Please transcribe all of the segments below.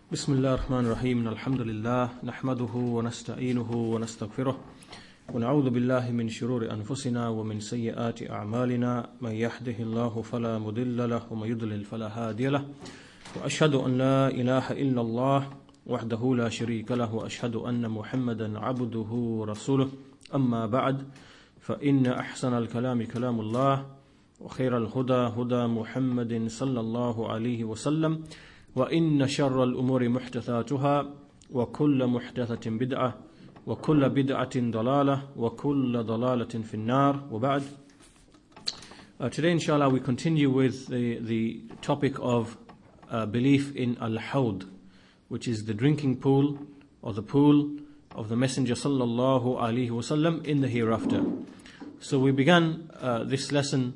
بسم الله الرحمن الرحيم الحمد لله نحمده ونستعينه ونستغفره ونعوذ بالله من شرور أنفسنا ومن سيئات أعمالنا من يهده الله فلا مضل له ومن يضلل فلا هادي له وأشهد أن لا إله إلا الله وحده لا شريك له وأشهد أن محمدا عبده ورسوله أما بعد فإن أحسن الكلام كلام الله وخير الهدى هدى محمد صلى الله عليه وسلم وإن شر الأمور محدثاتها وكل محدثة بدعة وكل بدعة ضلالة وكل ضلالة في النار وبعد. Today inshallah we continue with the topic of belief in Al-Hawd, which is the drinking pool or the pool of the Messenger sallallahu alaihi wasallam in the hereafter. So we began this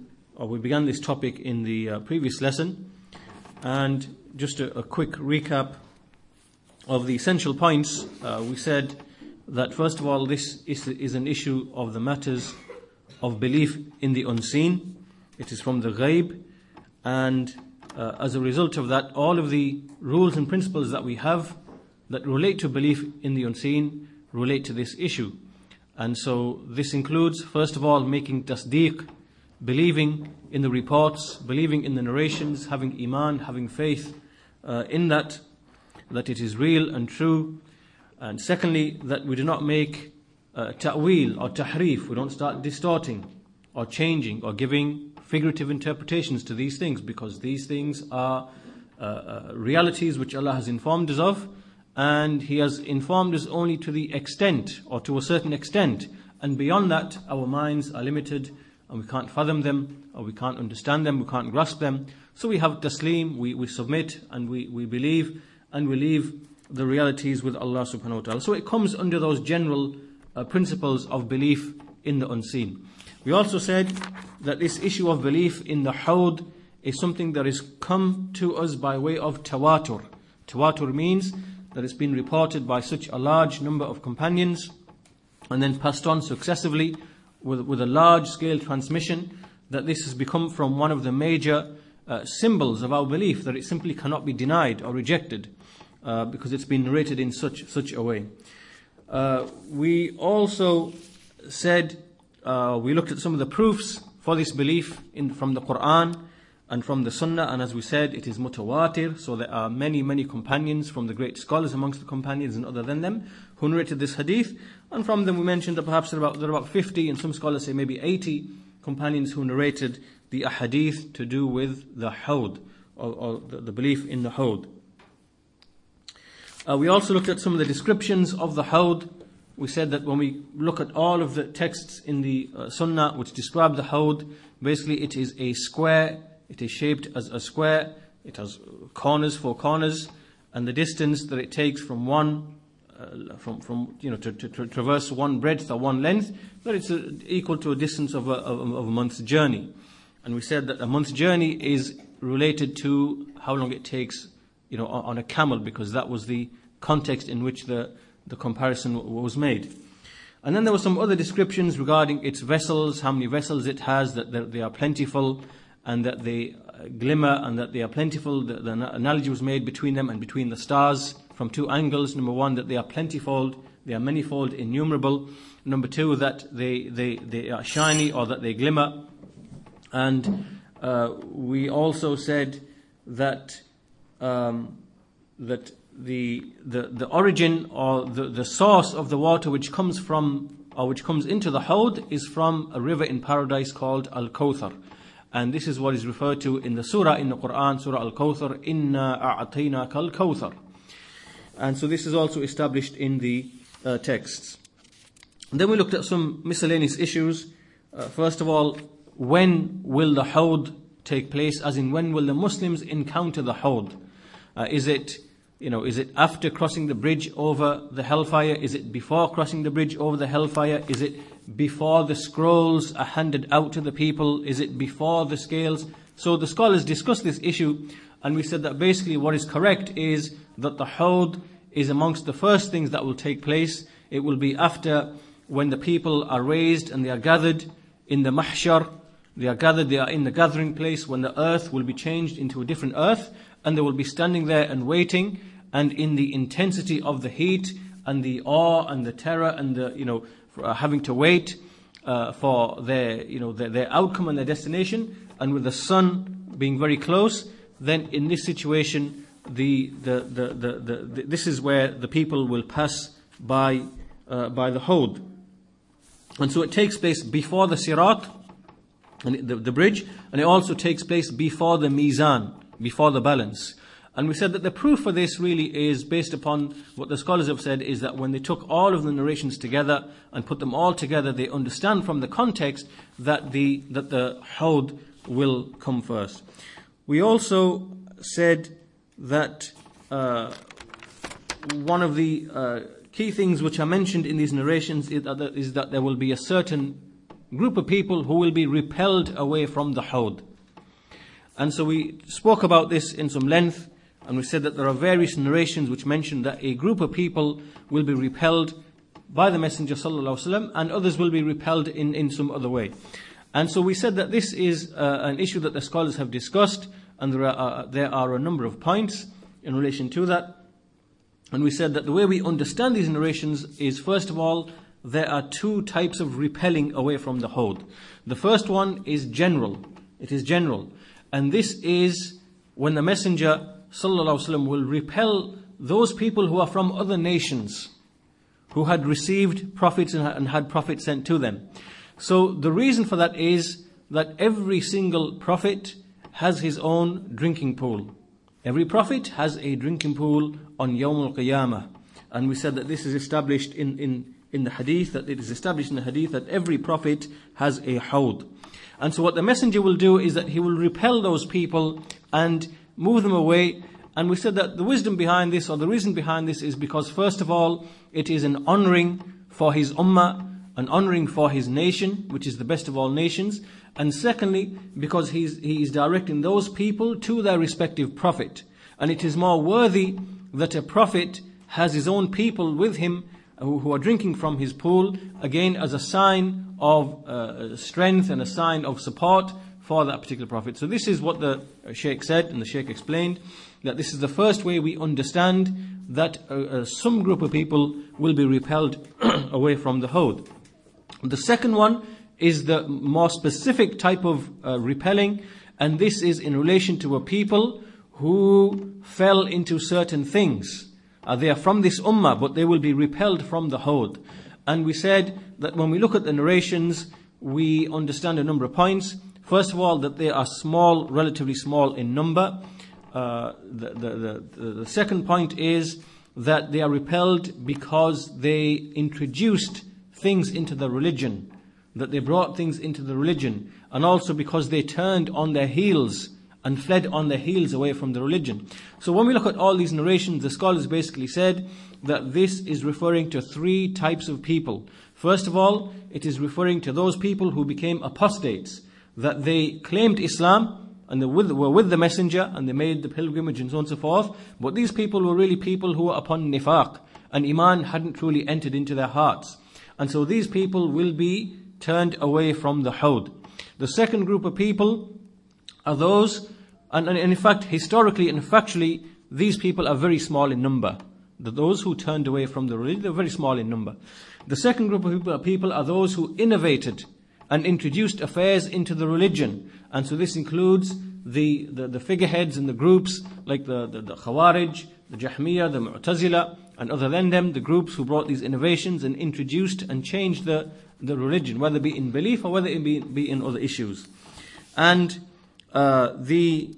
topic in the previous lesson, and just a quick recap of the essential points. We said that first of all, this is an issue of the matters of belief in the unseen. It is from the ghaib, and as a result of that, all of the rules and principles that we have that relate to belief in the unseen relate to this issue. And so this includes, first of all, making tasdeeq, believing in the reports, believing in the narrations, having iman, having faith in that it is real and true. And secondly, that we do not make ta'wil or tahrif, we don't start distorting or changing or giving figurative interpretations to these things, because these things are realities which Allah has informed us of, and He has informed us only to the extent or to a certain extent, and beyond that our minds are limited and we can't fathom them, or we can't understand them, we can't grasp them. So we have taslim, we submit, and we believe, and we leave the realities with Allah subhanahu wa ta'ala. So it comes under those general principles of belief in the unseen. We also said that this issue of belief in the Hawd is something that has come to us by way of tawatur. Tawatur means that it's been reported by such a large number of companions and then passed on successively with a large-scale transmission, that this has become from one of the major symbols of our belief, that it simply cannot be denied or rejected because it's been narrated in such a way. We also said, we looked at some of the proofs for this belief from the Quran and from the Sunnah, and as we said, it is mutawatir, so there are many companions from the great scholars amongst the companions and other than them who narrated this hadith, and from them we mentioned that perhaps there are about 50, and some scholars say maybe 80 companions who narrated the ahadith to do with the Hawd, or the belief in the Hawd. We also looked at some of the descriptions of the Hawd. We said that when we look at all of the texts in the Sunnah which describe the Hawd, basically it is a square, it is shaped as a square, it has four corners, and the distance that it takes from to traverse one breadth or one length, that it's equal to a distance of a month's journey. And we said that a month's journey is related to how long it takes, on a camel, because that was the context in which the comparison was made. And then there were some other descriptions regarding its vessels, how many vessels it has, that they are plentiful and that they glimmer and that they are plentiful. The analogy was made between them and between the stars from two angles. Number one, that they are plentyfold, they are manifold, innumerable. Number two, that they are shiny, or that they glimmer. And we also said that that the origin or the source of the water which comes into the Hawd is from a river in paradise called Al-Kawthar. And this is what is referred to in the surah in the Quran, Surah Al-Kawthar, Inna a'ataynaka al-Kawthar. And so this is also established in the texts. And then we looked at some miscellaneous issues. First of all, when will the Hawd take place? As in, when will the Muslims encounter the Hawd? Is it after crossing the bridge over the hellfire? Is it before crossing the bridge over the hellfire? Is it before the scrolls are handed out to the people? Is it before the scales? So the scholars discussed this issue, and we said that basically what is correct is that the Hawd is amongst the first things that will take place. It will be after, when the people are raised and they are gathered in the mahshar. They are in the gathering place, when the earth will be changed into a different earth, and they will be standing there and waiting, and in the intensity of the heat and the awe and the terror and the, having to wait for their outcome and their destination, and with the sun being very close, then in this situation, this is where the people will pass by the Hawd. And so it takes place before the Sirat, and the bridge, and it also takes place before the Mizan, before the balance. And we said that the proof for this really is based upon what the scholars have said, is that when they took all of the narrations together and put them all together, they understand from the context that the Hawd will come first. We also said that one of the key things which are mentioned in these narrations is that there will be a certain group of people who will be repelled away from the Hawd. And so we spoke about this in some length, and we said that there are various narrations which mention that a group of people will be repelled by the Messenger ﷺ, and others will be repelled in some other way. And so we said that this is an issue that the scholars have discussed, and there are a number of points in relation to that. And we said that the way we understand these narrations is, first of all, there are two types of repelling away from the Hawd. The first one is general. It is general. And this is when the Messenger ﷺ will repel those people who are from other nations, who had received prophets and had prophets sent to them. So the reason for that is that every single prophet has his own drinking pool. Every prophet has a drinking pool on Yawm al-Qiyamah. And we said that this is established in the hadith, that it is established in the hadith that every prophet has a Hawd. And so what the Messenger will do is that he will repel those people and move them away. And we said that the wisdom behind this, or the reason behind this, is because first of all, it is an honouring for his ummah, an honouring for his nation, which is the best of all nations. And secondly, because he is directing those people to their respective prophet. And it is more worthy that a prophet has his own people with him who are drinking from his pool, again as a sign of strength and a sign of support for that particular prophet. So this is what the Shaykh said, and the Shaykh explained, that this is the first way we understand that some group of people will be repelled away from the Hawd. The second one is the more specific type of repelling, and this is in relation to a people who fell into certain things. They are from this ummah, but they will be repelled from the Hawd. And we said that when we look at the narrations, we understand a number of points. First of all, that they are small, relatively small in number. The second point is that they are repelled because they introduced things into the religion, that they brought things into the religion, and also because they turned on their heels and fled on their heels away from the religion. So when we look at all these narrations, the scholars basically said that this is referring to three types of people. First of all, it is referring to those people who became apostates, that they claimed Islam and they were with the Messenger and they made the pilgrimage and so on and so forth, but these people were really people who were upon nifaq, and Iman hadn't truly entered into their hearts. And so these people will be turned away from the Hawd. The second group of people are those, and in fact, historically and factually, these people are very small in number. Those who turned away from the religion, they're very small in number. The second group of people are those who innovated and introduced affairs into the religion. And so this includes the figureheads and the groups like the Khawarij, the Jahmiyyah, the Mu'tazila, and other than them, the groups who brought these innovations and introduced and changed the religion, whether it be in belief or whether it be in other issues. And the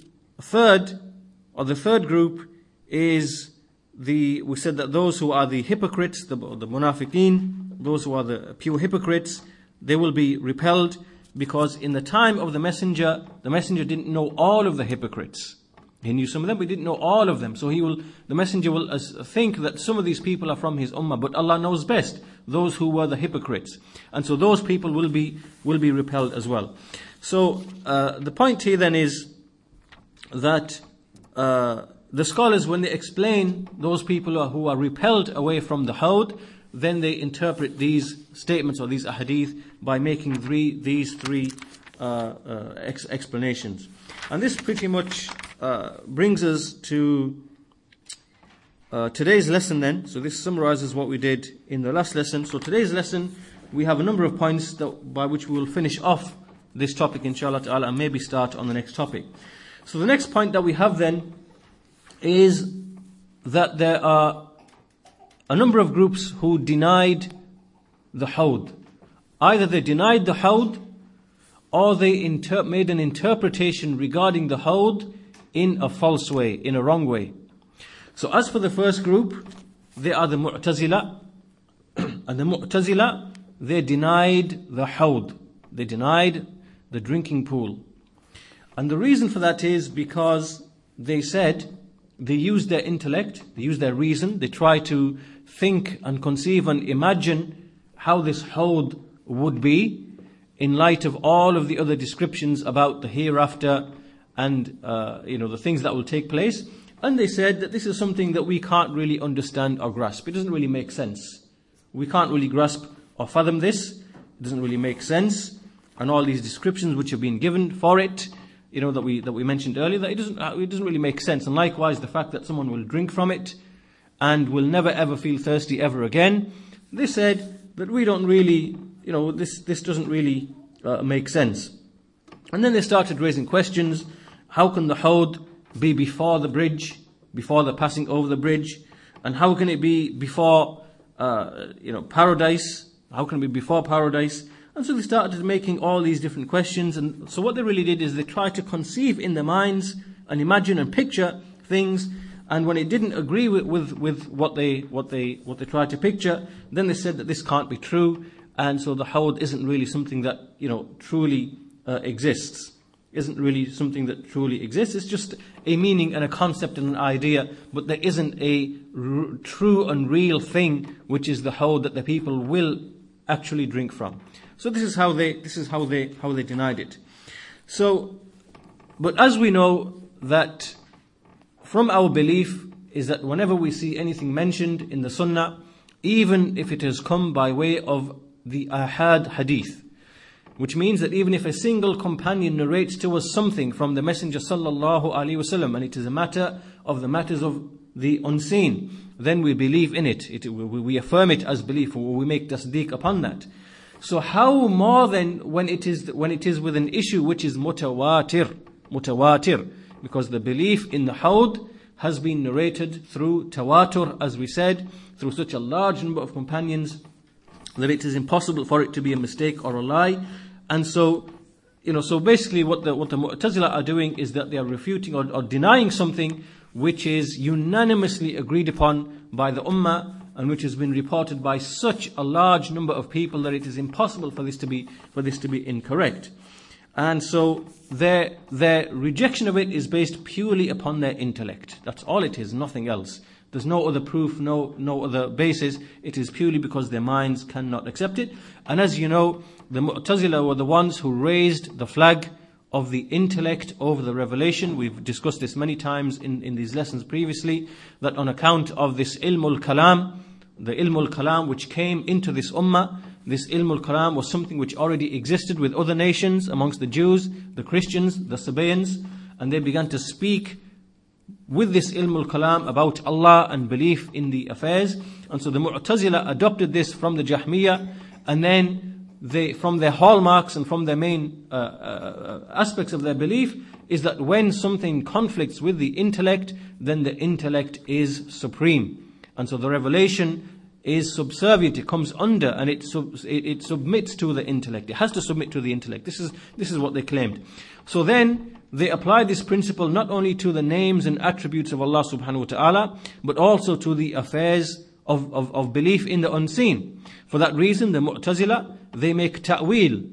third group is we said that those who are the hypocrites, the munafiqeen, those who are the pure hypocrites, they will be repelled because in the time of the Messenger didn't know all of the hypocrites. He knew some of them, but he didn't know all of them. So the Messenger will think that some of these people are from his ummah, but Allah knows best those who were the hypocrites. And so those people will be repelled as well. So the point here then is that the scholars, when they explain those people who are repelled away from the Hawd, then they interpret these statements or these ahadith by making these three explanations. And this pretty much brings us to today's lesson then, so this summarizes what we did in the last lesson. So today's lesson, we have a number of points by which we will finish off this topic inshallah ta'ala and maybe start on the next topic. So the next point that we have then is that there are a number of groups who denied the Hawd. Either they denied the Hawd or they made an interpretation regarding the Hawd in a false way, in a wrong way. So as for the first group, they are the Mu'tazila. And the Mu'tazila, they denied the Hawd. They denied the drinking pool. And the reason for that is because they said, they used their intellect, they used their reason, they try to think and conceive and imagine how this Hawd would be in light of all of the other descriptions about the hereafter and the things that will take place. And they said that this is something that we can't really understand or grasp. It doesn't really make sense. We can't really grasp or fathom this. It doesn't really make sense. And all these descriptions which have been given for it, that we mentioned earlier, that it doesn't really make sense. And likewise, the fact that someone will drink from it and will never ever feel thirsty ever again. They said that we don't really, this doesn't really make sense. And then they started raising questions. How can the Hawd be before the bridge, before the passing over the bridge? And how can it be before, paradise? How can it be before paradise? And so they started making all these different questions. And so what they really did is they tried to conceive in their minds and imagine and picture things. And when it didn't agree with what they tried to picture, then they said that this can't be true. And so the Hawd isn't really something that, truly exists. Isn't really something that truly exists. It's just a meaning and a concept and an idea, but there isn't a true and real thing, which is the Hawd that the people will actually drink from. So this is how they denied it. So, but as we know that from our belief is that whenever we see anything mentioned in the Sunnah, even if it has come by way of the Ahad Hadith, which means that even if a single companion narrates to us something from the Messenger sallallahu alaihi wasallam, and it is a matter of the matters of the unseen, then we believe in it. We affirm it as belief, or we make tasdeeq upon that. So how more than when it is with an issue which is mutawatir, because the belief in the Hawd has been narrated through tawatur, as we said, through such a large number of companions that it is impossible for it to be a mistake or a lie. And so, so basically what the Mu'tazila are doing is that they are refuting or denying something which is unanimously agreed upon by the Ummah and which has been reported by such a large number of people that it is impossible for this to be incorrect. And so their rejection of it is based purely upon their intellect. That's all it is, nothing else. There's no other proof, no other basis. It is purely because their minds cannot accept it. And as you know, the Mu'tazila were the ones who raised the flag of the intellect over the revelation. We've discussed this many times in these lessons previously, that on account of this ilmul kalam, the ilmul kalam which came into this ummah, this ilmul kalam was something which already existed with other nations amongst the Jews, the Christians, the Sabaeans, and they began to speak with this ilmul kalam about Allah and belief in the affairs. And so the Mu'tazila adopted this from the Jahmiyyah, and then from their hallmarks and from their main aspects of their belief is that when something conflicts with the intellect, then the intellect is supreme. And so the revelation is subservient, it comes under, and it submits to the intellect. It has to submit to the intellect. This is what they claimed. So then they apply this principle not only to the names and attributes of Allah subhanahu wa ta'ala, but also to the affairs of belief in the unseen. For that reason, the Mu'tazila, they make ta'wil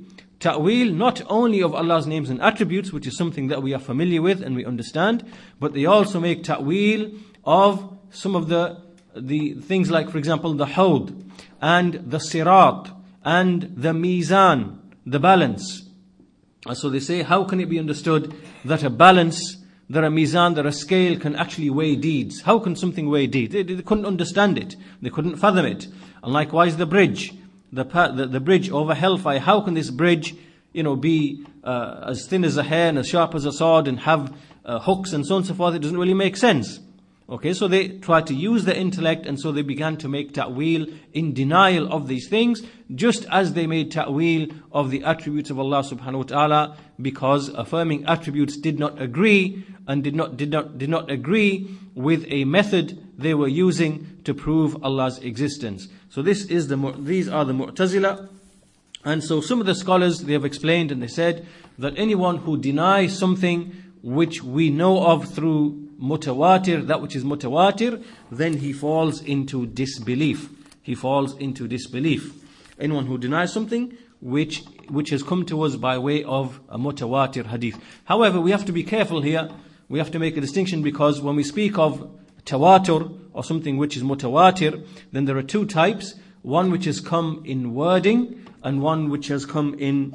not only of Allah's names and attributes, which is something that we are familiar with and we understand, but they also make ta'wil of some of the things like, for example, the Hawd and the Sirat and the Mizan, the balance. And so they say, how can it be understood that a balance, that a Mizan, that a scale can actually weigh deeds? How can something weigh deeds? They couldn't understand it. They couldn't fathom it. And likewise the bridge, the bridge over hellfire. How can this bridge, be as thin as a hair and as sharp as a sword and have hooks and so on and so forth? It doesn't really make sense. Okay, so they tried to use their intellect, and so they began to make ta'wil in denial of these things, just as they made ta'wil of the attributes of Allah subhanahu wa ta'ala, because affirming attributes did not agree and did not agree with a method they were using to prove Allah's existence. So these are the Mu'tazila. And so some of the scholars, they have explained and they said that anyone who denies something which we know of through mutawatir, that which is mutawatir, then he falls into disbelief. He falls into disbelief. Anyone who denies something which has come to us by way of a mutawatir hadith. However, we have to be careful here. We have to make a distinction, because when we speak of tawatur or something which is mutawatir, then there are two types. One which has come in wording, and one which has come in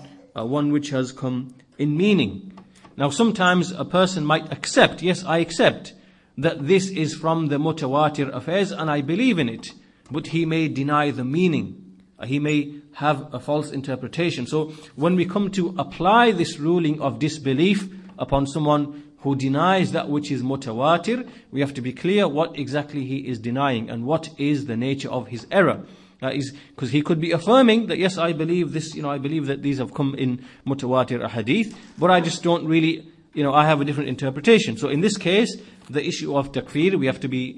meaning. Now sometimes a person might accept, yes, I accept that this is from the mutawatir affairs and I believe in it, but he may deny the meaning. He may have a false interpretation. So when we come to apply this ruling of disbelief upon someone who denies that which is mutawatir, we have to be clear what exactly he is denying and what is the nature of his error. Because he could be affirming that, yes, I believe this, I believe that these have come in mutawatir hadith, but I just don't really, I have a different interpretation. So in this case, the issue of takfir, we have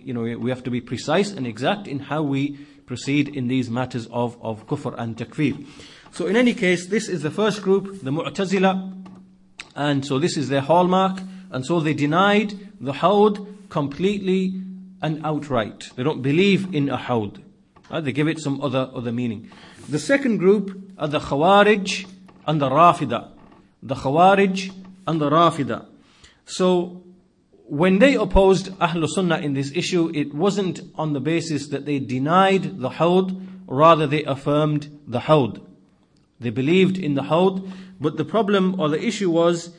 to be precise and exact in how we proceed in these matters of kufr and takfir. So in any case, this is the first group, the Mu'tazila, and so this is their hallmark, and so they denied the hawd completely and outright. They don't believe in a hawd. They give it some other meaning. The second group are the Khawarij and the Rafida. The Khawarij and the Rafida. So when they opposed Ahlul Sunnah in this issue, it wasn't on the basis that they denied the hawd, rather they affirmed the hawd. They believed in the hawd, but the problem or the issue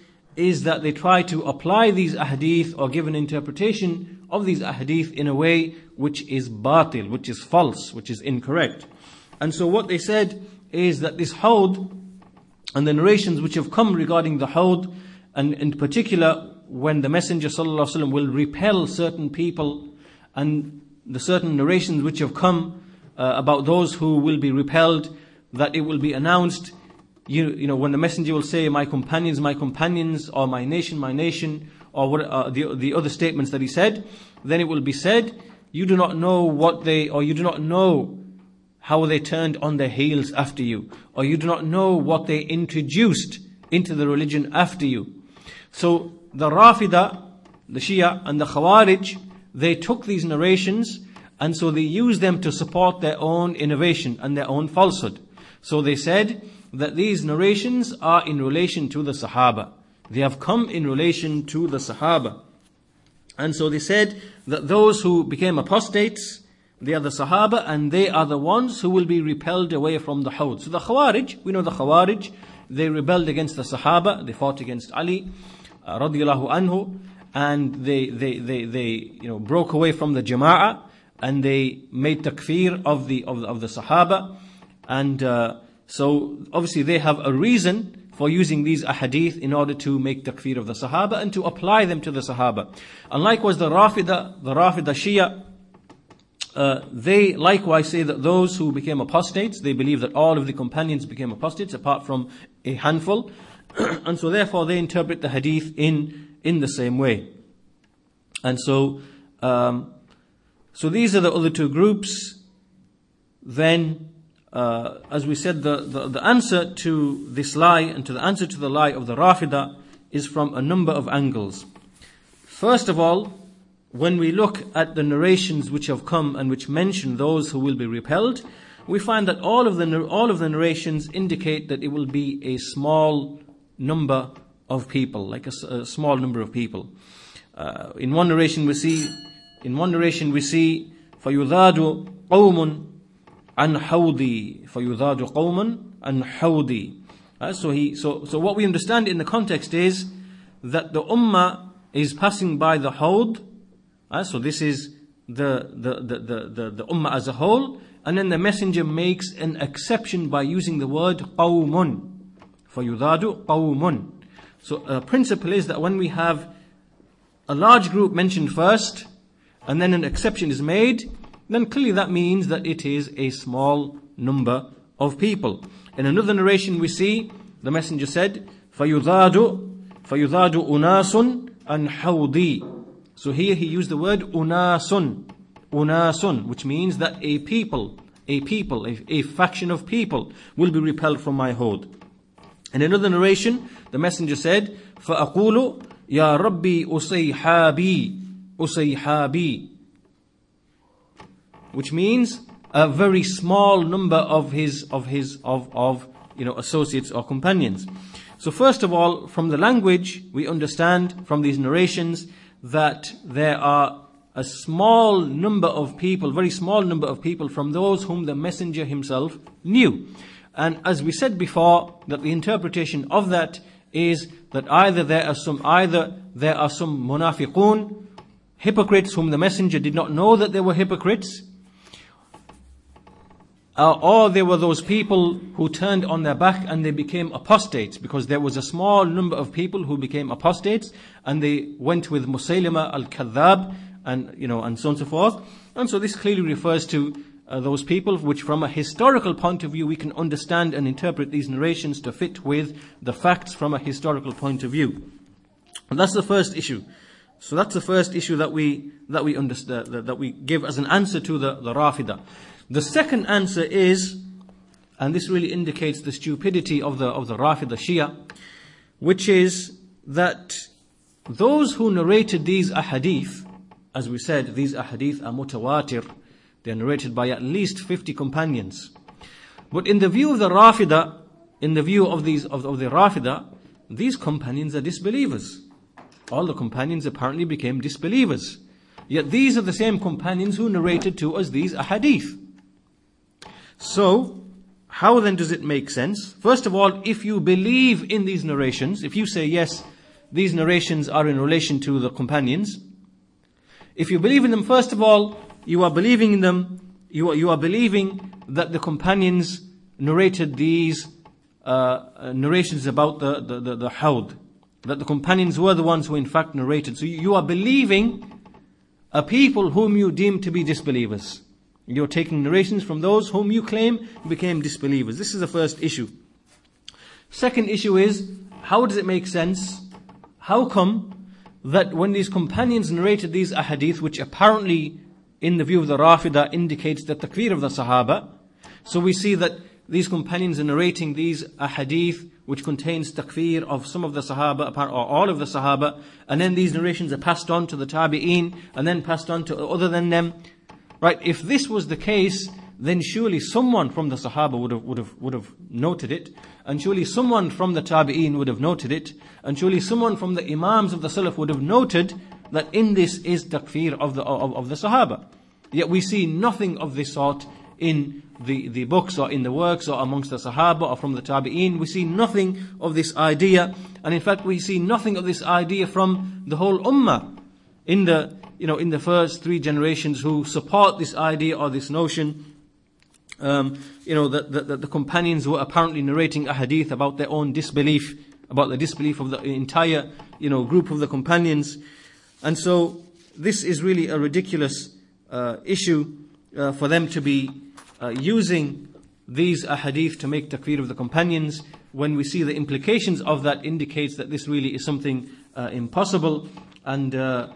is that they try to apply these ahadith or give an interpretation of these ahadith in a way which is batil, which is false, which is incorrect. And so what they said is that this hawd and the narrations which have come regarding the hawd, and in particular when the Messenger ﷺ will repel certain people, and the certain narrations which have come about those who will be repelled, that it will be announced, when the Messenger will say, my companions, or my nation, or what the other statements that he said, then it will be said, you do not know you do not know how they turned on their heels after you, or you do not know what they introduced into the religion after you. So the Rafida, the Shia and the Khawarij, they took these narrations, and so they used them to support their own innovation and their own falsehood. So they said that these narrations are in relation to the Sahaba. They have come in relation to the Sahaba. And so they said that those who became apostates, they are the Sahaba, and they are the ones who will be repelled away from the hawd. So the Khawarij, we know the Khawarij, they rebelled against the Sahaba, they fought against Ali radiyallahu anhu, and they broke away from the Jama'ah, and they made takfir of the Sahaba, and so obviously they have a reason for using these ahadith in order to make takfir of the Sahaba and to apply them to the Sahaba. And likewise the Rafida Shia, they likewise say that those who became apostates, they believe that all of the companions became apostates apart from a handful, and so therefore they interpret the hadith in the same way. And so these are the other two groups. Then as we said, the answer to this lie and to the answer to the lie of the Rafida is from a number of angles. First of all, when we look at the narrations which have come and which mention those who will be repelled, we find that all of the narrations indicate that it will be a small number of people, like a small number of people. In one narration we see, فَيُذَادُ قَوْمٌ عَنْ حَوْدِي فَيُذَادُ قَوْمٌ عَنْ حَوْدِي. So what we understand in the context is that the ummah is passing by the hawd. So this is the ummah as a whole, and then the messenger makes an exception by using the word qawmun. فَيُذَادُ قَوْمٌ. So a principle is that when we have a large group mentioned first, and then an exception is made, then clearly that means that it is a small number of people. In another narration we see the messenger said, فَيُذَادُ أُنَاسٌ عَنْ حَوْضِي. So here he used the word unasun, which means that a faction of people will be repelled from my hold. In another narration, the messenger said, فَأَقُولُ يَا رَبِّي أُسَيْحَابِي, which means a very small number of his associates or companions. So first of all, from the language, we understand from these narrations that there are a small number of people, very small number of people from those whom the messenger himself knew. And as we said before, that the interpretation of that is that either there are some munafiqun, hypocrites whom the messenger did not know that they were hypocrites, or there were those people who turned on their back and they became apostates, because there was a small number of people who became apostates and they went with Musaylima al-Kadhab and so on and so forth. And so this clearly refers to those people, which from a historical point of view we can understand and interpret these narrations to fit with the facts from a historical point of view. And that's the first issue. So that's the first issue that we understand, that we give as an answer to the Rafida. The second answer is, and this really indicates the stupidity of the Rafida Shia, which is that those who narrated these ahadith, as we said, these ahadith are mutawatir, they are narrated by at least 50 companions. But in the view of the Rafida, in the view of the Rafida, these companions are disbelievers. All the companions apparently became disbelievers. Yet these are the same companions who narrated to us these ahadith. So, how then does it make sense? First of all, if you believe in these narrations, if you say yes, these narrations are in relation to the companions, if you believe in them, first of all, you are believing in them, you are believing that the companions narrated these narrations about the Hawd, that the companions were the ones who in fact narrated. So you are believing a people whom you deem to be disbelievers. You're taking narrations from those whom you claim became disbelievers. This is the first issue. Second issue is, how does it make sense? How come that when these companions narrated these ahadith, which apparently in the view of the Rafida indicates the takfir of the Sahaba, so we see that these companions are narrating these ahadith which contains takfir of some of the Sahaba or all of the Sahaba, and then these narrations are passed on to the Tabi'een and then passed on to other than them. Right? If this was the case, then surely someone from the Sahaba would have noted it, and surely someone from the Tabi'een would have noted it, and surely someone from the Imams of the Salaf would have noted that in this is takfir of the Sahaba. Yet we see nothing of this sort in the books or in the works or amongst the Sahaba or from the Tabi'een. We see nothing of this idea, and in fact we see nothing of this idea from the whole Ummah in the first three generations who support this idea or this notion, that the companions were apparently narrating a hadith about their own disbelief, about the disbelief of the entire, group of the companions. And so this is really a ridiculous issue for them to be using these ahadith to make takfir of the companions, when we see the implications of that indicates that this really is something impossible. And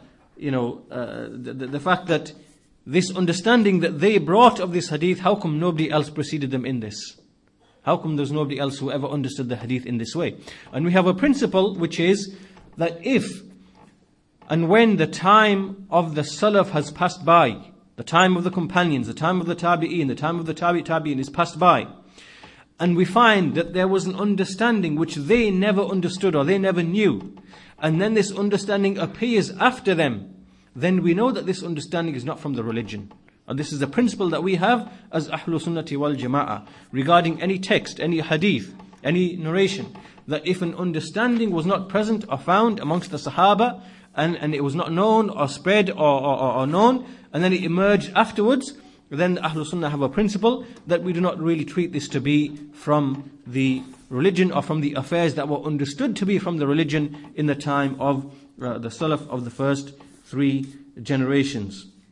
the fact that this understanding that they brought of this hadith, how come nobody else preceded them in this? How come there's nobody else who ever understood the hadith in this way? And we have a principle which is that if and when the time of the Salaf has passed by, the time of the companions, the time of the Tabi'een, the time of the Tabi'een is passed by, and we find that there was an understanding which they never understood or they never knew, and then this understanding appears after them, then we know that this understanding is not from the religion. And this is the principle that we have as Ahlul Sunnati wal Jama'ah regarding any text, any hadith, any narration, that if an understanding was not present or found amongst the Sahaba, and it was not known or spread or known, and then it emerged afterwards, then Ahlul Sunnah have a principle that we do not really treat this to be from the religion or from the affairs that were understood to be from the religion in the time of the Salaf of the first three generations.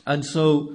And so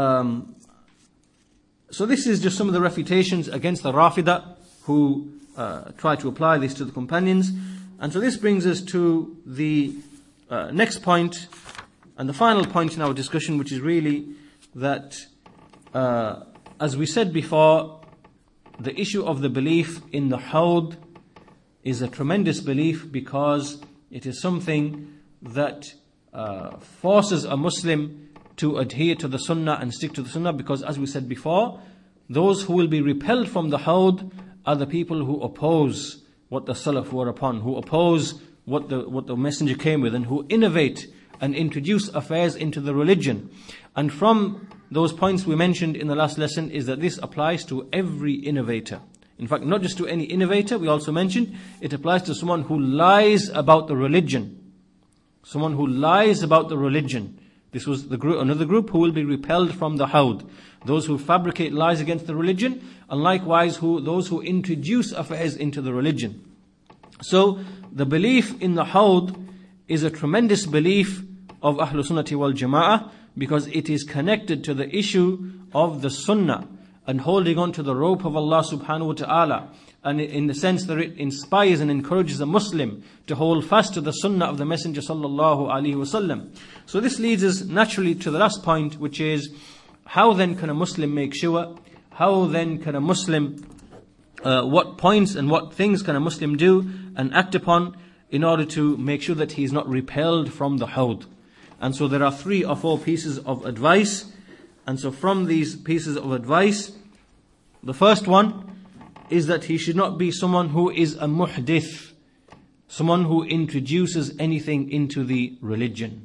this is just some of the refutations against the Rafida who try to apply this to the companions. And so this brings us to the next point and the final point in our discussion, which is really that, as we said before, the issue of the belief in the Hawd is a tremendous belief, because it is something that forces a Muslim to adhere to the Sunnah and stick to the Sunnah, because, as we said before, those who will be repelled from the Hawd are the people who oppose what the Salaf were upon, who oppose what the Messenger came with, and who innovate and introduce affairs into the religion. And from those points we mentioned in the last lesson is that this applies to every innovator. In fact, not just to any innovator, we also mentioned it applies to someone who lies about the religion. Someone who lies about the religion. This was another group who will be repelled from the Hawd. Those who fabricate lies against the religion, and likewise those who introduce affairs into the religion. So the belief in the Hawd is a tremendous belief of Ahlul Sunnati wal Jama'ah, because it is connected to the issue of the Sunnah and holding on to the rope of Allah subhanahu wa ta'ala, and in the sense that it inspires and encourages a Muslim to hold fast to the Sunnah of the Messenger sallallahu alaihi wasallam. So this leads us naturally to the last point, which is, how then can a Muslim make sure? How then can a Muslim, what points and what things can a Muslim do and act upon in order to make sure that he is not repelled from the Hawd? And so there are 3 or 4 pieces of advice. And so from these pieces of advice, the first one is that he should not be someone who is a muhdith, someone who introduces anything into the religion.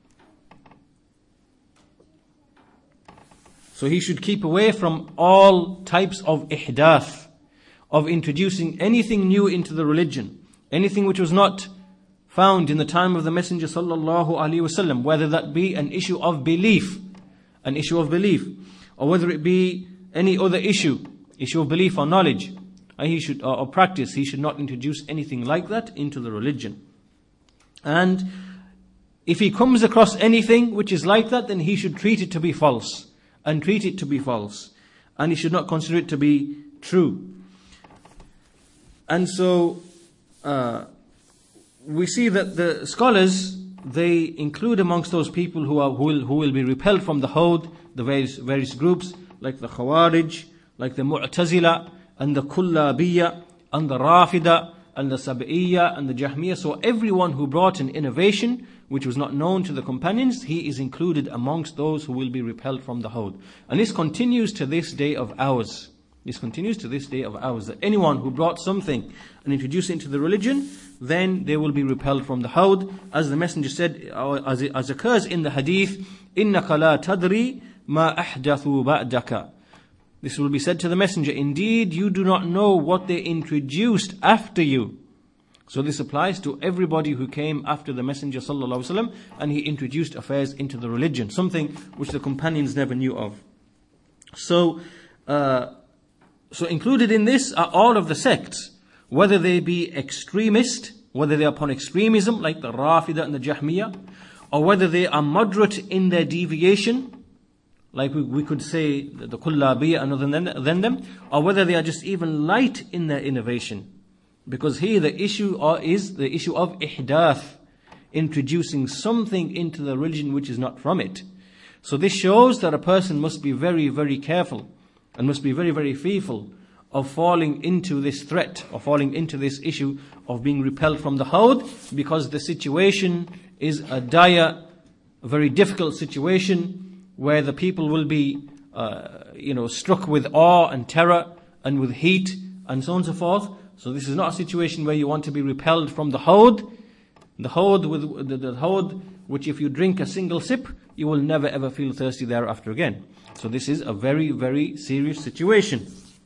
So he should keep away from all types of ihdath, of introducing anything new into the religion, anything which was not found in the time of the Messenger sallallahu alaihi wasallam, whether that be an issue of belief, or whether it be any other issue of belief or knowledge, or practice. He should not introduce anything like that into the religion. And if he comes across anything which is like that, then he should treat it to be false, and he should not consider it to be true. And so we see that the scholars, they include amongst those people who will be repelled from the Hawd, the various groups, like the Khawarij, like the Mu'tazila, and the Kullabiyya, and the Rafida, and the Sab'iyya, and the Jahmiyya. So everyone who brought an innovation which was not known to the companions, he is included amongst those who will be repelled from the Hawd. And this continues to this day of ours. That anyone who brought something and introduced it into the religion, then they will be repelled from the Hawd. As the Messenger said, as occurs in the hadith, إِنَّكَ لَا تَدْرِي مَا أَحْدَثُوا بَعْدَكَ. This will be said to the Messenger, indeed you do not know what they introduced after you. So this applies to everybody who came after the Messenger sallallahu alaihi wasallam, and he introduced affairs into the religion, something which the companions never knew of. So included in this are all of the sects, whether they be extremist, whether they are upon extremism like the Rafida and the Jahmiyya, or whether they are moderate in their deviation, like we could say the Kullabiyya and other than them, or whether they are just even light in their innovation. Because here the issue is the issue of ihdath, introducing something into the religion which is not from it. So this shows that a person must be very, very careful and must be very, very fearful of falling into this threat, or falling into this issue of being repelled from the Hawd, because the situation is a dire, a very difficult situation where the people will be struck with awe and terror and with heat and so on and so forth. So this is not a situation where you want to be repelled from the Hawd. The Hawd, which if you drink a single sip, you will never ever feel thirsty thereafter again. So this is a very, very serious situation.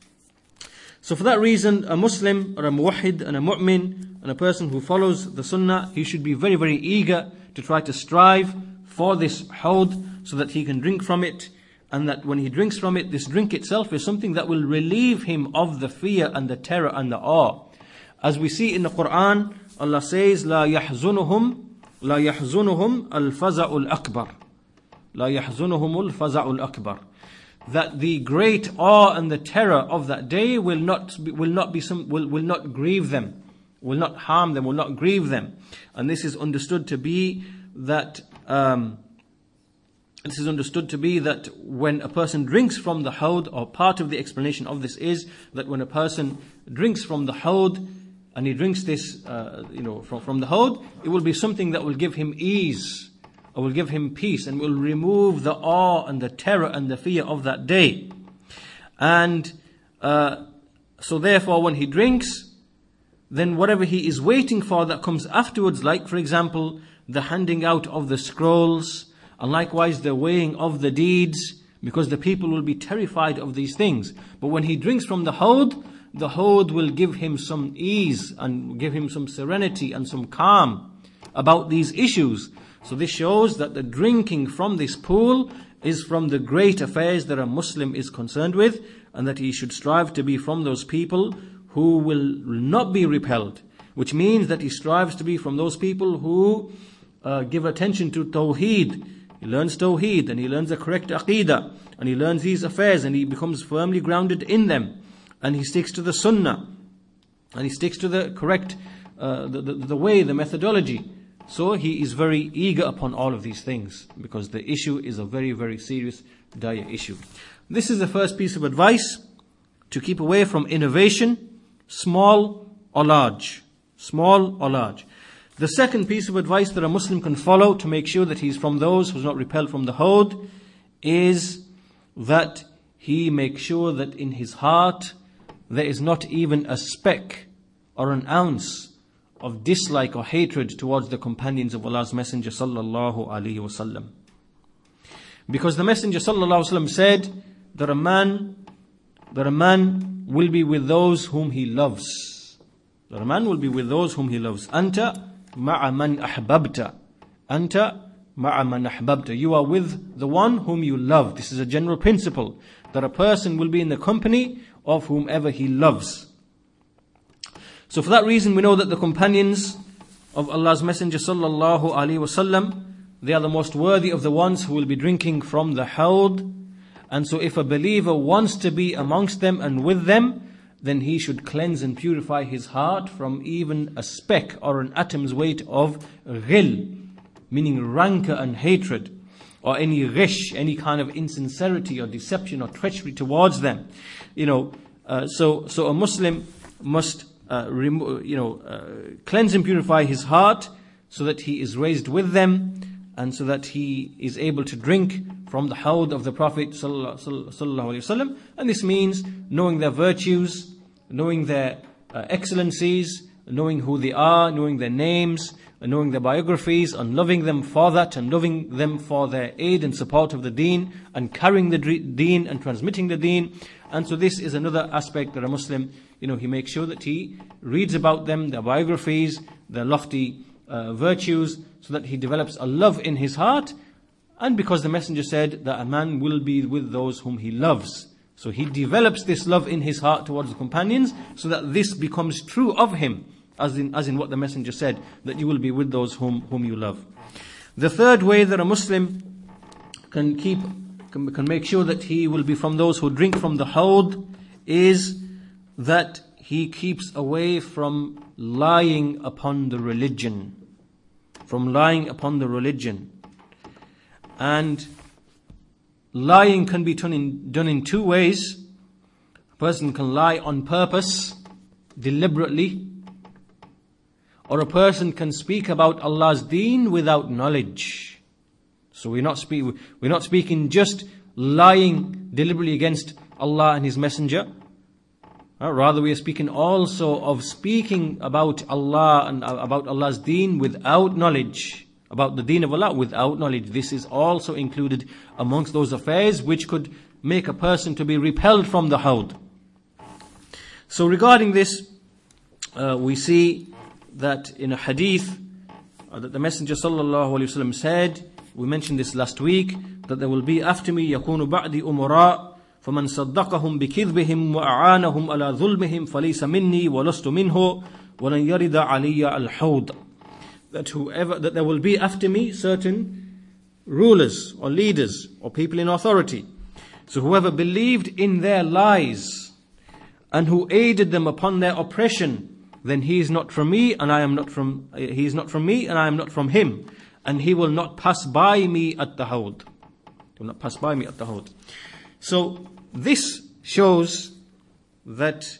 So for that reason, a Muslim or a muwahhid and a mu'min and a person who follows the Sunnah, he should be very, very eager to try to strive for this Hawd so that he can drink from it, and that when he drinks from it, this drink itself is something that will relieve him of the fear and the terror and the awe. As we see in the Quran, Allah says, لا يحزنهم الفزع الأكبر. لا يحزنهم الفزع الأكبر. That the great awe and the terror of that day will not grieve them, will not harm them, will not grieve them. And this is understood to be that when a person drinks from the hawd, or part of the explanation of this is that when a person drinks from the hawd, and he drinks this from the hawd, it will be something that will give him ease, or will give him peace, and will remove the awe and the terror and the fear of that day. And so therefore when he drinks, then whatever he is waiting for that comes afterwards, like for example the handing out of the scrolls, and likewise the weighing of the deeds, because the people will be terrified of these things. But when he drinks from the hawd will give him some ease and give him some serenity and some calm about these issues. So this shows that the drinking from this pool is from the great affairs that a Muslim is concerned with, and that he should strive to be from those people who will not be repelled, which means that he strives to be from those people who give attention to Tawheed. He learns Tawheed, and he learns the correct Aqidah, and he learns these affairs, and he becomes firmly grounded in them, and he sticks to the Sunnah, and he sticks to the correct the way, the methodology. So he is very eager upon all of these things, because the issue is a very, very serious, dire issue. This is the first piece of advice: to keep away from innovation, small or large. Small or large. The second piece of advice that a Muslim can follow to make sure that he's from those who's not repelled from the hawd is that he makes sure that in his heart there is not even a speck or an ounce of dislike or hatred towards the companions of Allah's Messenger sallallahu alaihi wasallam. Because the Messenger sallallahu alaihi wasallam said that a man will be with those whom he loves. That a man will be with those whom he loves. Anta ma'a man ahbabta. Anta ma'a man ahbabta. You are with the one whom you love. This is a general principle, that a person will be in the company of whomever he loves. So for that reason we know that the companions of Allah's Messenger sallallahu alaihi wasallam, they are the most worthy of the ones who will be drinking from the hawd. And so if a believer wants to be amongst them and with them, then he should cleanse and purify his heart from even a speck or an atom's weight of ghil, meaning rancor and hatred, or any ghish, any kind of insincerity or deception or treachery towards them. So a Muslim must cleanse and purify his heart, so that he is raised with them, and so that he is able to drink from the hawd of the Prophet sallallahu alaihi wasallam. And this means knowing their virtues, knowing their excellencies, knowing who they are, knowing their names, and knowing their biographies, and loving them for that, and loving them for their aid and support of the deen, and carrying the deen and transmitting the deen. And so this is another aspect that a Muslim, he makes sure that he reads about them, their biographies, their lofty virtues, so that he develops a love in his heart. And because the Messenger said that a man will be with those whom he loves, so he develops this love in his heart towards the companions, so that this becomes true of him, as in what the Messenger said, that you will be with those whom you love. The third way that a Muslim can make sure that he will be from those who drink from the hawd is that he keeps away from lying upon the religion. From lying upon the religion. And lying can be done in two ways. A person can lie on purpose, deliberately, or a person can speak about Allah's deen without knowledge. So we're not speaking just lying deliberately against Allah and His Messenger. Rather, we are speaking also of speaking about Allah and about Allah's deen without knowledge, about the deen of Allah without knowledge. This is also included amongst those affairs which could make a person to be repelled from the hawd. So regarding this, we see that in a hadith that the Messenger sallallahu alaihi wasallam said, we mentioned this last week, that there will be after me yakunu ba'di umara فَمَنْ صَدَّقَهُمْ بِكِذْبِهِمْ وَأَعَانَهُمْ عَلَى ظُلْمِهِمْ فَلَيْسَ مِنِّي وَلَسْتُ مِنْهُ وَلَنْ يَرِدَ عَلِيَّ الْحَوْضَ. That there will be after me certain rulers or leaders or people in authority. So whoever believed in their lies and who aided them upon their oppression, then he is not from me and I am not from he is not from me and I am not from him, and he will not pass by me at the Hawd. He will not pass by me at the Hawd. So this shows that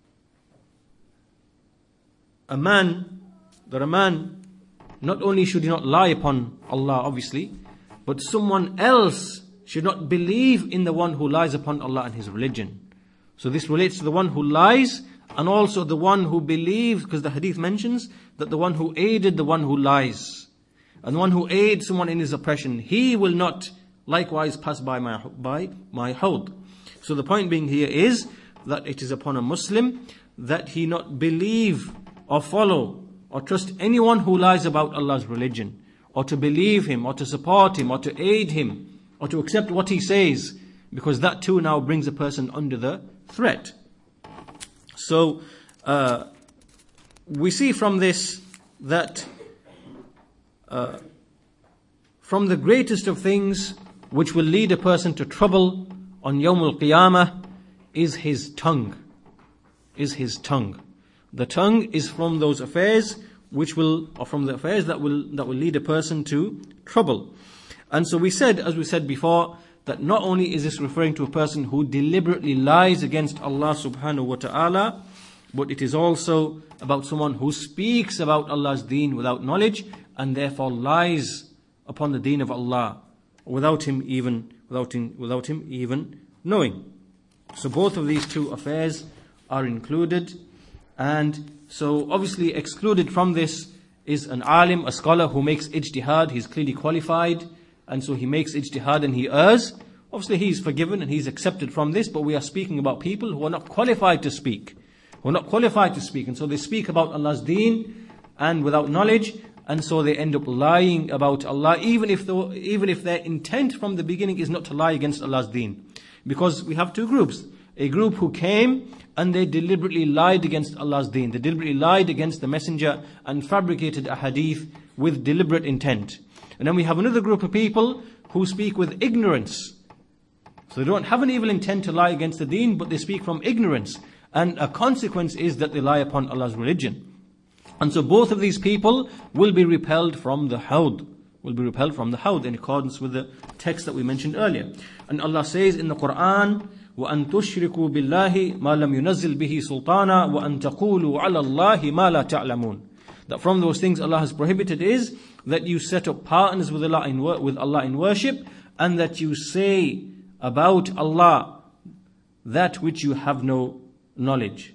a man, not only should he not lie upon Allah, obviously, but someone else should not believe in the one who lies upon Allah and His religion. So this relates to the one who lies and also the one who believes, because the hadith mentions that the one who aided the one who lies and the one who aids someone in his oppression, he will not likewise pass by my Hawd. So the point being here is that it is upon a Muslim that he not believe or follow or trust anyone who lies about Allah's religion, or to believe him, or to support him, or to aid him, or to accept what he says, because that too now brings a person under the threat. So we see from this that from the greatest of things which will lead a person to trouble on Yawm al-Qiyamah is his tongue. The tongue is from those affairs that will lead a person to trouble. And so we said, as we said before, that not only is this referring to a person who deliberately lies against Allah subhanahu wa ta'ala, but it is also about someone who speaks about Allah's deen without knowledge and therefore lies upon the deen of Allah without him even knowing. So both of these two affairs are included, and so obviously excluded from this is an alim, a scholar who makes ijtihad. He's clearly qualified, and so he makes ijtihad and he errs. Obviously he's forgiven and he's accepted from this, but we are speaking about people who are not qualified to speak. And so they speak about Allah's deen and without knowledge, and so they end up lying about Allah, even if their intent from the beginning is not to lie against Allah's deen. Because we have two groups. A group who came and they deliberately lied against Allah's deen. They deliberately lied against the messenger and fabricated a hadith with deliberate intent. And then we have another group of people who speak with ignorance. So they don't have an evil intent to lie against the deen, but they speak from ignorance. And a consequence is that they lie upon Allah's religion. And so both of these people will be repelled from the Hawd. In accordance with the text that we mentioned earlier. And Allah says in the Quran, وَأَن تُشْرِكُوا بِاللَّهِ مَا لَمْ يُنَزِّلْ بِهِ سُلْطَانًا وَأَن تَقُولُوا عَلَى اللَّهِ مَا لَا تَعْلَمُونَ. That from those things Allah has prohibited is that you set up partners with Allah in worship, and that you say about Allah that which you have no knowledge.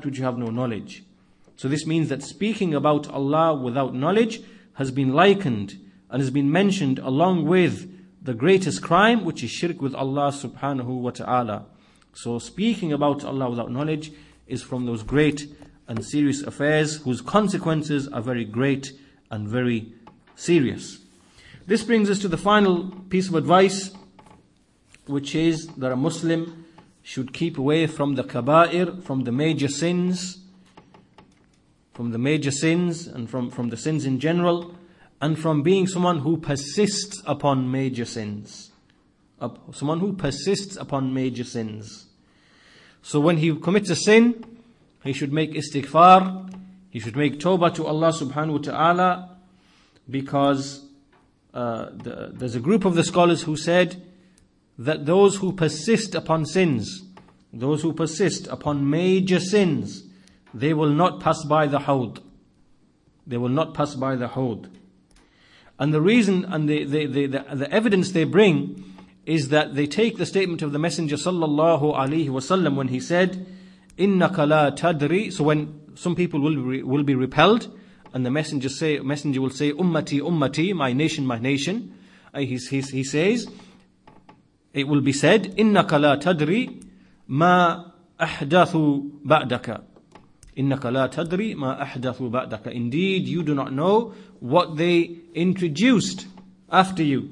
So this means that speaking about Allah without knowledge has been likened and has been mentioned along with the greatest crime, which is shirk with Allah subhanahu wa ta'ala. So speaking about Allah without knowledge is from those great and serious affairs whose consequences are very great and very serious. This brings us to the final piece of advice, which is that a Muslim should keep away from the kaba'ir, from the major sins, and from the sins in general, and from being someone who persists upon major sins. So when he commits a sin, he should make istighfar, he should make tawbah to Allah subhanahu wa ta'ala, because there's a group of the scholars who said that those who persist upon major sins, they will not pass by the Hawd. And the reason and the evidence they bring is that they take the statement of the Messenger sallallahu alaihi wasallam when he said, "Innaka la tadri." So when some people will be repelled, and the messenger will say, "Ummati, ummati," my nation, my nation. He says, it will be said, "Innaka la tadri ma ahdathu ba'daka." إِنَّكَ لَا تَدْرِي مَا أَحْدَثُوا بَعْدَكَ. Indeed, you do not know what they introduced after you.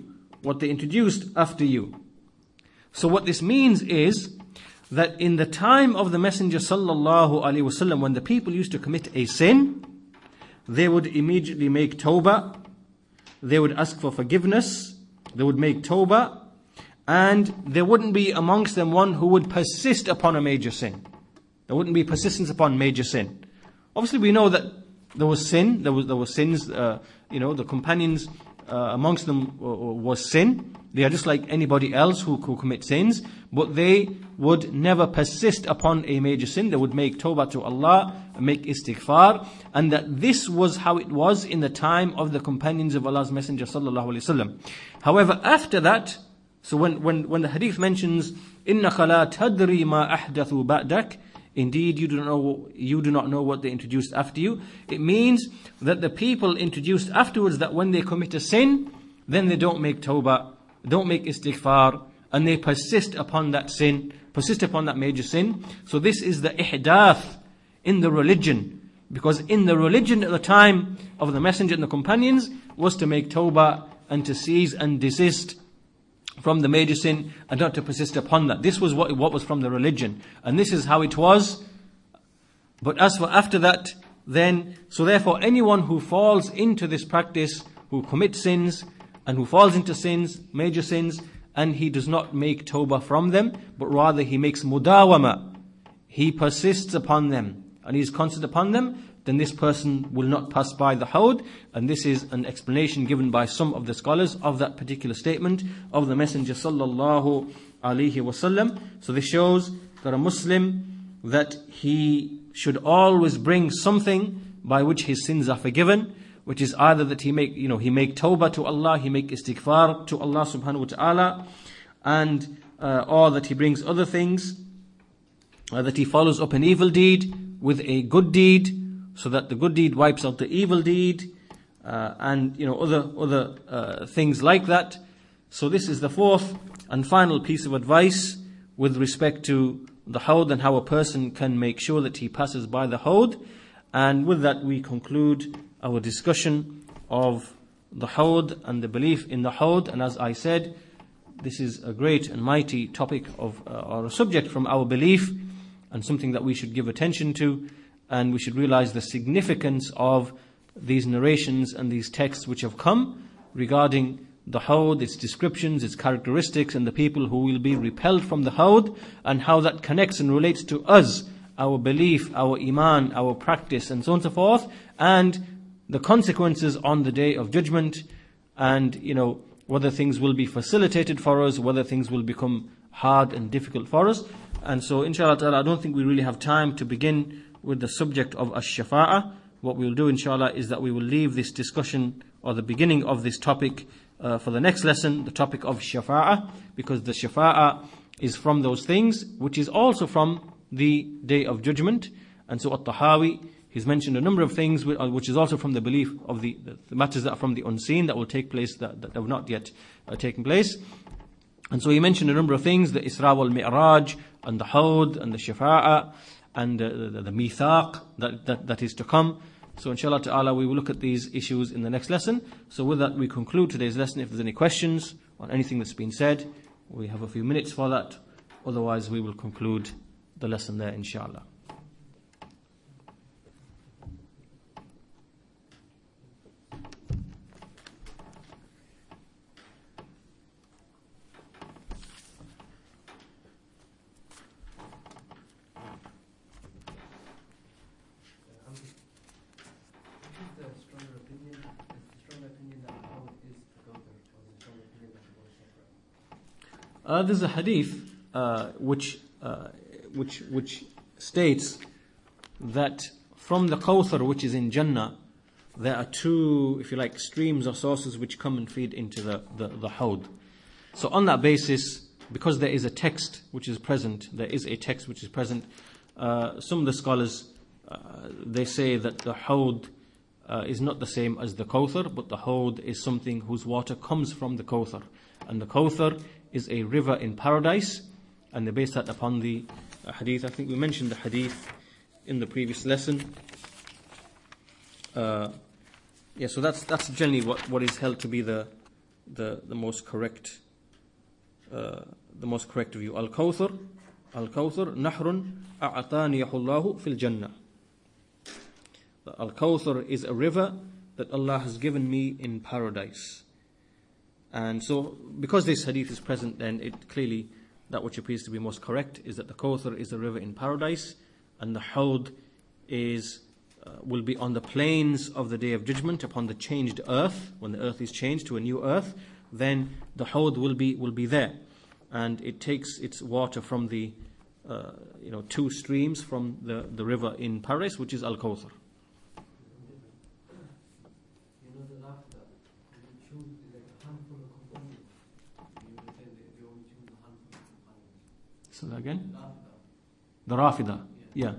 So what this means is that in the time of the Messenger sallallahu alaihi wasallam, when the people used to commit a sin, they would immediately make tawbah, they would ask for forgiveness, they would make tawbah, and there wouldn't be amongst them one who would persist upon a major sin. There wouldn't be persistence upon major sin. Obviously we know that there was sin, there was sins, the companions, amongst them was sin. They are just like anybody else who commit sins, but they would never persist upon a major sin. They would make tawbah to Allah, make istighfar, and that this was how it was in the time of the companions of Allah's Messenger sallallahu alaihi wasallam. However, after that, so when the hadith mentions إِنَّكَ لَا تَدْرِي مَا أَحْدَثُوا بَعْدَكَ, indeed you do not know what they introduced after you, it means that the people introduced afterwards, that when they commit a sin, then they don't make tawbah, don't make istighfar, and they persist upon that sin, persist upon that major sin. So this is the ihdath in the religion, because in the religion at the time of the Messenger and the companions was to make tawbah and to cease and desist from the major sin and not to persist upon that. This was what was from the religion, and this is how it was. But as for after that, then, so therefore anyone who falls into this practice, who commits sins and who falls into sins, major sins, and he does not make tawbah from them, but rather he makes mudawama, he persists upon them and he is constant upon them, then this person will not pass by the Hawd. And this is an explanation given by some of the scholars of that particular statement of the Messenger sallallahu alaihi wasallam. So this shows that a Muslim, that he should always bring something by which his sins are forgiven, which is either that he make tawbah to Allah, he make istighfar to Allah subhanahu wa ta'ala, and or that he brings other things, that he follows up an evil deed with a good deed, so that the good deed wipes out the evil deed, and other things like that. So this is the fourth and final piece of advice with respect to the Hawd and how a person can make sure that he passes by the Hawd. And with that we conclude our discussion of the Hawd and the belief in the Hawd. And as I said, this is a great and mighty topic of or a subject from our belief, and something that we should give attention to, and we should realize the significance of these narrations and these texts which have come regarding the Hawd, its descriptions, its characteristics, and the people who will be repelled from the Hawd, and how that connects and relates to us, our belief, our iman, our practice, and so on and so forth, and the consequences on the Day of Judgment, and whether things will be facilitated for us, whether things will become hard and difficult for us. And so inshallah ta'ala, I don't think we really have time to begin with the subject of ash-shafa'ah. What we will do inshallah is that we will leave this discussion or the beginning of this topic for the next lesson, the topic of shafa'ah, because the shafa'ah is from those things which is also from the Day of Judgment. And so at-Tahawi, he's mentioned a number of things which is also from the belief of the matters that are from the unseen, that will take place, that have not yet taken place. And so he mentioned a number of things, the Isra wal Mi'raj, and the Hawd, and the shafa'ah, and the mithaq that is to come. So inshallah ta'ala we will look at these issues in the next lesson. So with that we conclude today's lesson. If there's any questions on anything that's been said, we have a few minutes for that. Otherwise we will conclude the lesson there inshallah. There's a hadith which states that from the Kawthar, which is in Jannah, there are two, if you like, streams or sources which come and feed into the Hawd. So on that basis, because there is a text which is present, some of the scholars they say that the Hawd is not the same as the Kawthar, but the Hawd is something whose water comes from the Kawthar, and the Kawthar is a river in paradise, and they base that upon the hadith. I think we mentioned the hadith in the previous lesson. So that's generally what is held to be the most correct view. Al-Kawthar nahrun a'ataniyahu Allahu fil Jannah. Al-Kawthar is a river that Allah has given me in paradise. And so, because this hadith is present, then it clearly, that which appears to be most correct is that the Kawthar is a river in paradise, and the Hawd will be on the plains of the Day of Judgment, upon the changed earth. When the earth is changed to a new earth, then the Hawd will be there, and it takes its water from the two streams from the river in paradise, which is Al-Kawthar. So again, the Rafida, yeah.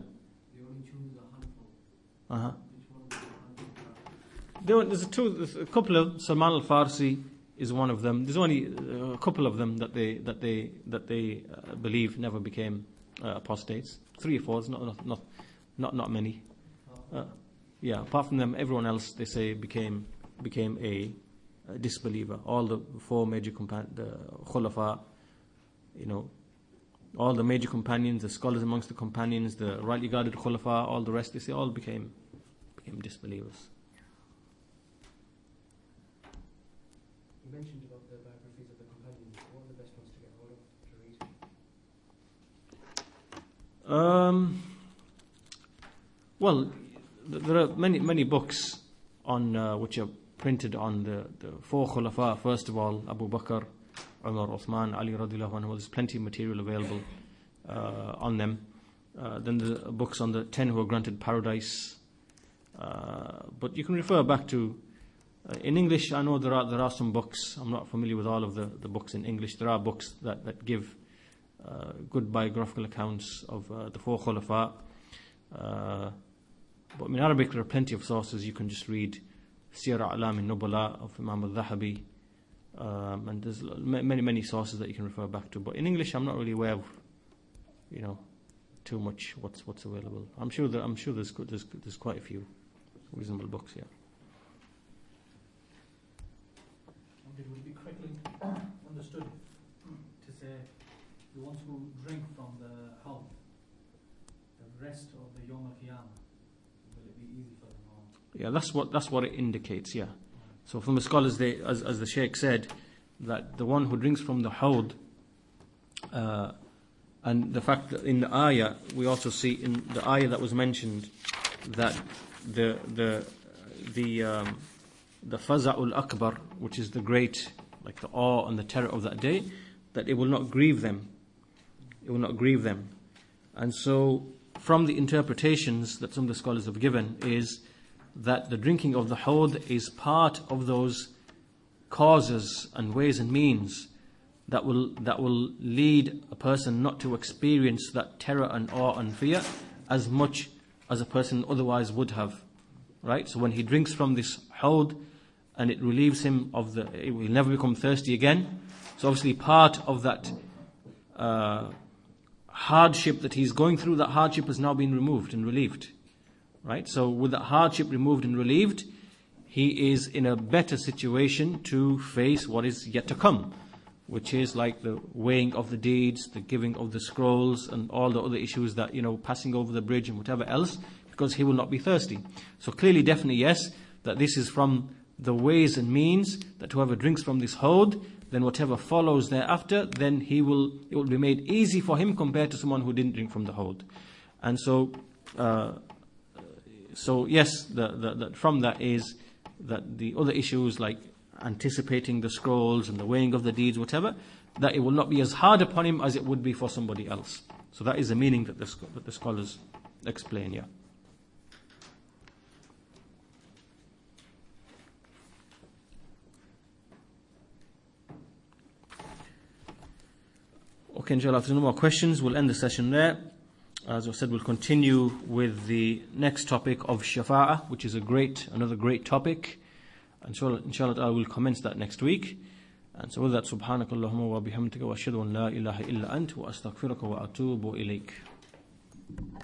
There's a couple of Salman al-Farsi is one of them. There's only a couple of them that they believe never became apostates. 3 or 4, not many. Apart from them, everyone else they say became a disbeliever. All the 4 major the Khulafa, all the major companions, the scholars amongst the companions, the rightly guided Khulafa, all the rest, they say all became disbelievers. You mentioned about the biographies of the companions. What are the best ones to get hold of, to read? Well, there are many books on which are printed on the 4 Khulafa. First of all, Abu Bakr, Umar, Uthman, Ali radiallahu anhu. There's plenty of material available on them. Then the books on the 10 who were granted paradise. But you can refer back to in English. I know there are some books. I'm not familiar with all of the books in English. There are books that give good biographical accounts of the 4 Khulafa. But in Arabic there are plenty of sources. You can just read Siyar A'lam al-Nubala of Imam al-Dhahabi. And there's many sources that you can refer back to. But in English, I'm not really aware of, too much what's available. I'm sure there's quite a few reasonable books. Yeah. And it would be correctly understood to say the ones who drink from the Hawd, the rest of the Yawm al-Qiyamah, will it be easy for them? Yeah, that's what it indicates. Yeah. So from the scholars, as the Shaykh said, that the one who drinks from the Hawd, and the fact that in the ayah, we also see in the ayah that was mentioned that the Faza'ul Akbar, which is the great, like the awe and the terror of that day, that it will not grieve them. It will not grieve them. And so from the interpretations that some of the scholars have given is that the drinking of the Hawd is part of those causes and ways and means that will lead a person not to experience that terror and awe and fear as much as a person otherwise would have. Right? So when he drinks from this Hawd and it relieves him of he will never become thirsty again. So obviously part of that hardship that he's going through, that hardship has now been removed and relieved. Right? So with that hardship removed and relieved, he is in a better situation to face what is yet to come, which is like the weighing of the deeds, the giving of the scrolls, and all the other issues that, passing over the bridge and whatever else, because he will not be thirsty. So clearly, definitely, yes, that this is from the ways and means that whoever drinks from this Hawd, then whatever follows thereafter, then it will be made easy for him compared to someone who didn't drink from the Hawd. And so yes, from that is that the other issues like anticipating the scrolls and the weighing of the deeds, whatever, that it will not be as hard upon him as it would be for somebody else. So that is the meaning that the scholars explain. Yeah. Okay, inshallah, if there's no more questions, we'll end the session there. As I said, we'll continue with the next topic of Shafa'ah, which is another great topic. Inshallah, I will commence that next week. And so with that, subhanakallahumma wa bihamdika wa ashhadu an la ilaha illa ant wa astaghfiruka wa atubu ilayk.